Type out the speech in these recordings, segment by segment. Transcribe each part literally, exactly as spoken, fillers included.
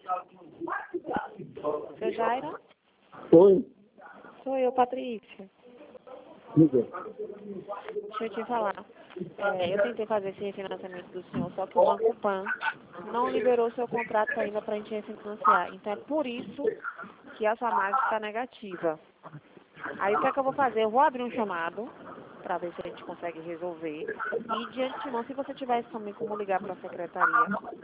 Seu Jairo? Oi. Sou eu, Patrícia. Diga. Deixa eu te falar. É, eu tentei fazer esse refinanciamento do senhor, só que o Banco Pan não liberou seu contrato ainda para a gente refinanciar. Então é por isso que a sua margem está negativa. Aí o que é que eu vou fazer? Eu vou abrir um chamado para ver se a gente consegue resolver. E de antemão, se você tivesse também como ligar para a secretaria,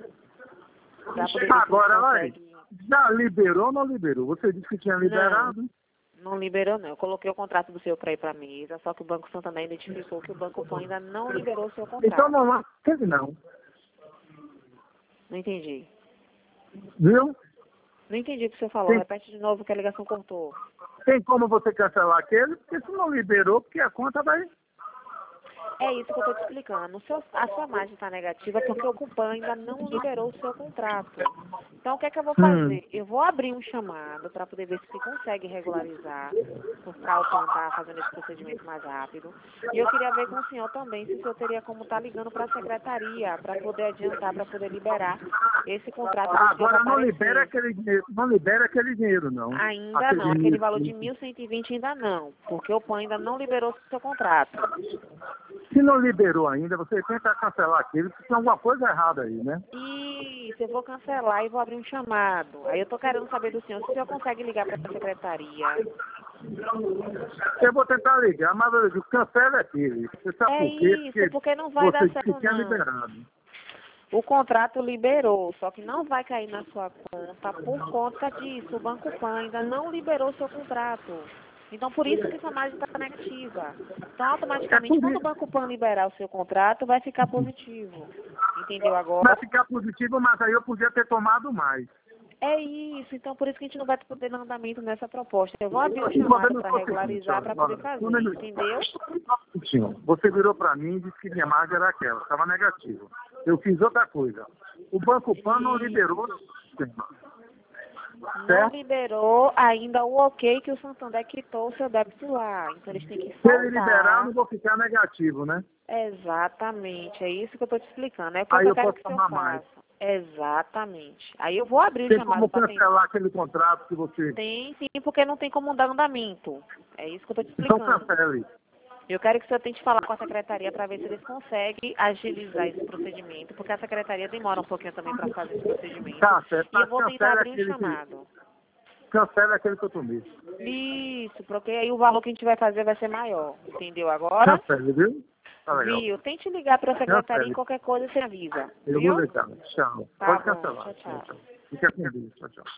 para poder ver se a gente Agora, olha, consegue... já liberou ou não liberou? Você disse que tinha liberado? Não, não liberou não. Eu coloquei o contrato do senhor para ir para a mesa, só que o Banco Santander identificou que o Banco Pan ainda não liberou o seu contrato. Então não lá, quer dizer, não. Não entendi. Viu? Não entendi o que o senhor falou. Tem, Repete de novo que a ligação cortou. tem como você cancelar aquele? Porque se não liberou, porque a conta vai... É isso que eu estou te explicando. O seu, a sua margem está negativa porque o Cupan ainda não liberou o seu contrato. Então, o que é que eu vou fazer? Hum. Eu vou abrir um chamado para poder ver se consegue regularizar, para o Pan estar fazendo esse procedimento mais rápido. E eu queria ver com o senhor também se o senhor teria como estar ligando para a secretaria, para poder adiantar, para poder liberar esse contrato do senhor Agora para não libera aparecer. aquele dinheiro, não libera aquele dinheiro, não. Ainda Aquele não, aquele dinheiro. valor de mil cento e vinte ainda não, porque o Pan ainda não liberou o seu contrato. Se não liberou ainda, você tenta cancelar aquele, porque tem alguma coisa errada aí, né? Isso, eu vou cancelar e vou abrir um chamado. Aí eu tô querendo saber do senhor se o senhor consegue ligar para a secretaria. Eu vou tentar ligar, mas eu digo, cancela aquele. Você sabe É por quê? isso, porque não vai você dar disse que certo tinha não. liberado. O contrato liberou, só que não vai cair na sua conta por conta disso. O Banco Pan ainda não liberou seu contrato. Então, por isso que sua margem está negativa. Então, É automaticamente, por quando o isso. Banco Pan liberar o seu contrato, vai ficar positivo. Entendeu agora? Vai ficar positivo, mas aí eu podia ter tomado mais. É isso, então por isso que a gente não vai poder dar andamento nessa proposta. Eu vou abrir um Você chamado para regularizar, para poder fazer, um entendeu? Senhor, você virou para mim e disse que minha margem era aquela, estava negativa. Eu fiz outra coisa. O Banco Pan não liberou o sistema. Não Certo? liberou ainda o ok que o Santander quitou o seu débito lá. Então eles têm que Se ele liberar, eu soltar. não vou ficar negativo, né? Exatamente, é isso que eu estou te explicando. É o que Aí eu eu quero posso que o senhor tomar mais. faça. Exatamente. Aí eu vou abrir o Tem chamado como para tentar. cancelar aquele contrato que você... Tem sim, porque não tem como dar andamento. É isso que eu estou te Então explicando. cancele. Eu quero que o senhor tente falar com a secretaria para ver se eles conseguem agilizar esse procedimento, porque a secretaria demora um pouquinho também para fazer esse procedimento. Tá, certo. E eu vou tentar Cancele abrir um aquele que... chamado. Cancele aquele que eu tomei. Isso, porque aí o valor que a gente vai fazer vai ser maior. Entendeu agora? Cancele, viu? Tá legal. Viu? Tente ligar para a secretaria e Cancele. qualquer coisa você avisa. Eu Viu? vou ligar. Tchau. Tá Pode bom, cancelar. tchau, Tchau, tchau. tchau. Fica com Deus. Tchau, tchau.